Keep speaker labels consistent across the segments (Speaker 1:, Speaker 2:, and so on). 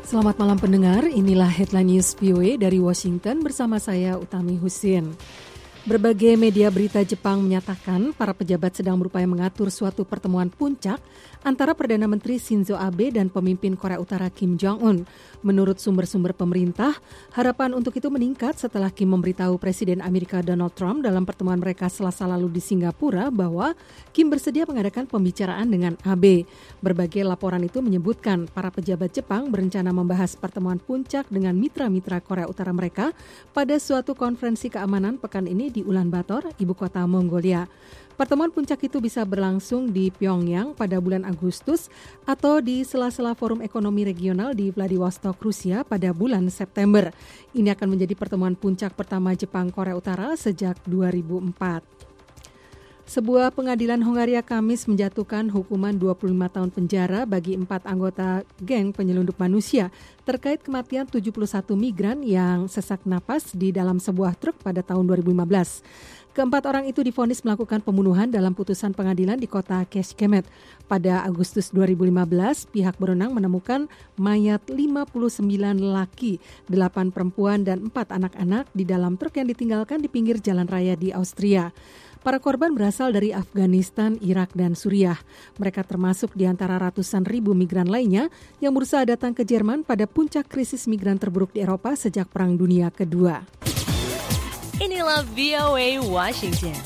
Speaker 1: Selamat malam pendengar, inilah Headline News VOA dari Washington bersama saya Utami Husin. Berbagai media berita Jepang menyatakan para pejabat sedang berupaya mengatur suatu pertemuan puncak antara Perdana Menteri Shinzo Abe dan pemimpin Korea Utara Kim Jong-un. Menurut sumber-sumber pemerintah, harapan untuk itu meningkat setelah Kim memberitahu Presiden Amerika Donald Trump dalam pertemuan mereka Selasa lalu di Singapura bahwa Kim bersedia mengadakan pembicaraan dengan Abe. Berbagai laporan itu menyebutkan para pejabat Jepang berencana membahas pertemuan puncak dengan mitra-mitra Korea Utara mereka pada suatu konferensi keamanan pekan ini di Ulaanbaatar, ibu kota Mongolia. Pertemuan puncak itu bisa berlangsung di Pyongyang pada bulan Agustus atau di sela-sela forum ekonomi regional di Vladivostok, Rusia pada bulan September. Ini akan menjadi pertemuan puncak pertama Jepang-Korea Utara sejak 2004. Sebuah pengadilan Hongaria Kamis menjatuhkan hukuman 25 tahun penjara bagi 4 anggota geng penyelundup manusia terkait kematian 71 migran yang sesak napas di dalam sebuah truk pada tahun 2015. Keempat orang itu divonis melakukan pembunuhan dalam putusan pengadilan di kota Kecskemét. Pada Agustus 2015, pihak berwenang menemukan mayat 59 lelaki, 8 perempuan dan 4 anak-anak di dalam truk yang ditinggalkan di pinggir jalan raya di Austria. Para korban berasal dari Afghanistan, Irak, dan Suriah. Mereka termasuk di antara ratusan ribu migran lainnya yang berusaha datang ke Jerman pada puncak krisis migran terburuk di Eropa sejak Perang Dunia Kedua.
Speaker 2: Inilah VOA Washington.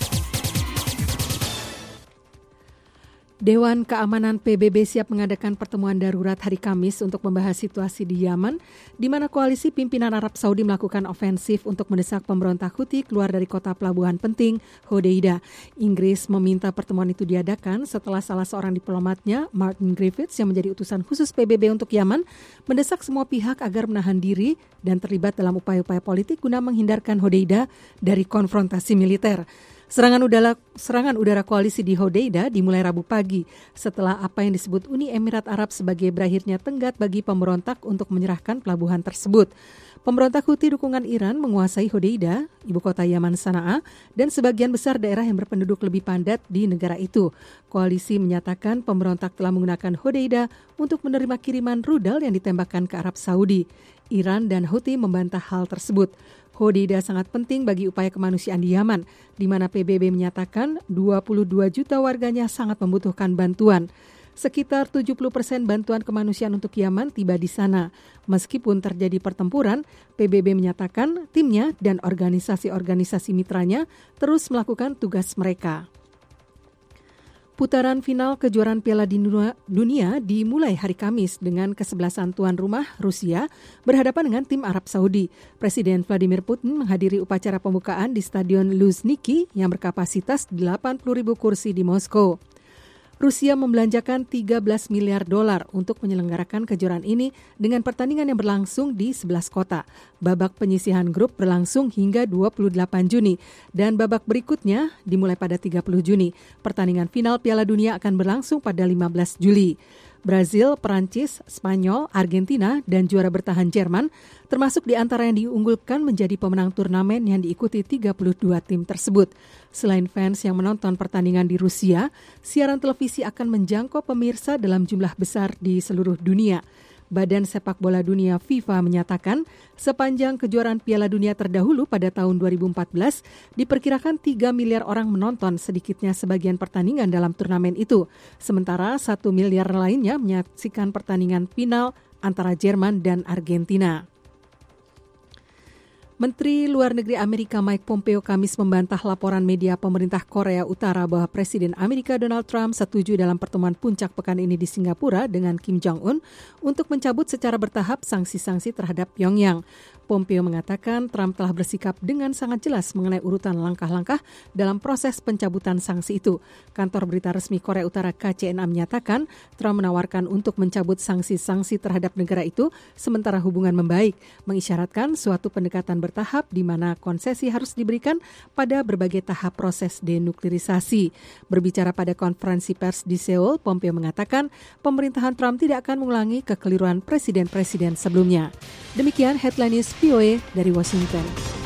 Speaker 1: Dewan Keamanan PBB siap mengadakan pertemuan darurat hari Kamis untuk membahas situasi di Yaman, di mana koalisi pimpinan Arab Saudi melakukan ofensif untuk mendesak pemberontak Houthi keluar dari kota pelabuhan penting Hodeida. Inggris meminta pertemuan itu diadakan setelah salah seorang diplomatnya, Martin Griffiths, yang menjadi utusan khusus PBB untuk Yaman, mendesak semua pihak agar menahan diri dan terlibat dalam upaya-upaya politik guna menghindarkan Hodeida dari konfrontasi militer. Serangan udara koalisi di Hodeida dimulai Rabu pagi setelah apa yang disebut Uni Emirat Arab sebagai berakhirnya tenggat bagi pemberontak untuk menyerahkan pelabuhan tersebut. Pemberontak Houthi dukungan Iran menguasai Hodeida, ibu kota Yaman Sana'a, dan sebagian besar daerah yang berpenduduk lebih padat di negara itu. Koalisi menyatakan pemberontak telah menggunakan Hodeida untuk menerima kiriman rudal yang ditembakkan ke Arab Saudi. Iran dan Houthi membantah hal tersebut. Hodeida sangat penting bagi upaya kemanusiaan di Yaman, di mana PBB menyatakan 22 juta warganya sangat membutuhkan bantuan. Sekitar 70% bantuan kemanusiaan untuk Yaman tiba di sana. Meskipun terjadi pertempuran, PBB menyatakan timnya dan organisasi-organisasi mitranya terus melakukan tugas mereka. Putaran final kejuaraan Piala Dunia dimulai hari Kamis dengan kesebelasan tuan rumah Rusia berhadapan dengan tim Arab Saudi. Presiden Vladimir Putin menghadiri upacara pembukaan di Stadion Luzhniki yang berkapasitas 80.000 kursi di Moskow. Rusia membelanjakan 13 miliar dolar untuk menyelenggarakan kejuaraan ini dengan pertandingan yang berlangsung di 11 kota. Babak penyisihan grup berlangsung hingga 28 Juni dan babak berikutnya dimulai pada 30 Juni. Pertandingan final Piala Dunia akan berlangsung pada 15 Juli. Brazil, Perancis, Spanyol, Argentina, dan juara bertahan Jerman termasuk di antara yang diunggulkan menjadi pemenang turnamen yang diikuti 32 tim tersebut. Selain fans yang menonton pertandingan di Rusia, siaran televisi akan menjangkau pemirsa dalam jumlah besar di seluruh dunia. Badan Sepak Bola Dunia FIFA menyatakan sepanjang kejuaraan Piala Dunia terdahulu pada tahun 2014 diperkirakan 3 miliar orang menonton sedikitnya sebagian pertandingan dalam turnamen itu. Sementara 1 miliar lainnya menyaksikan pertandingan final antara Jerman dan Argentina. Menteri Luar Negeri Amerika Mike Pompeo Kamis membantah laporan media pemerintah Korea Utara bahwa Presiden Amerika Donald Trump setuju dalam pertemuan puncak pekan ini di Singapura dengan Kim Jong-un untuk mencabut secara bertahap sanksi-sanksi terhadap Pyongyang. Pompeo mengatakan Trump telah bersikap dengan sangat jelas mengenai urutan langkah-langkah dalam proses pencabutan sanksi itu. Kantor berita resmi Korea Utara KCNA menyatakan Trump menawarkan untuk mencabut sanksi-sanksi terhadap negara itu sementara hubungan membaik, mengisyaratkan suatu pendekatan bertahap di mana konsesi harus diberikan pada berbagai tahap proses denuklirisasi. Berbicara pada konferensi pers di Seoul, Pompeo mengatakan pemerintahan Trump tidak akan mengulangi kekeliruan presiden-presiden sebelumnya. Demikian Headline News VOA dari Washington.